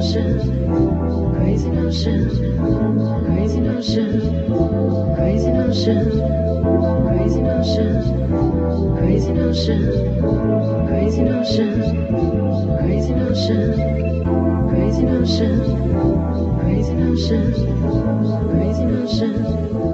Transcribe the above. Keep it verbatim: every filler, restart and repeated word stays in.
crazy notion, crazy notion, crazy notion, crazy notion, crazy notion, crazy notion, crazy notion, crazy notion, crazy notion, crazy notion.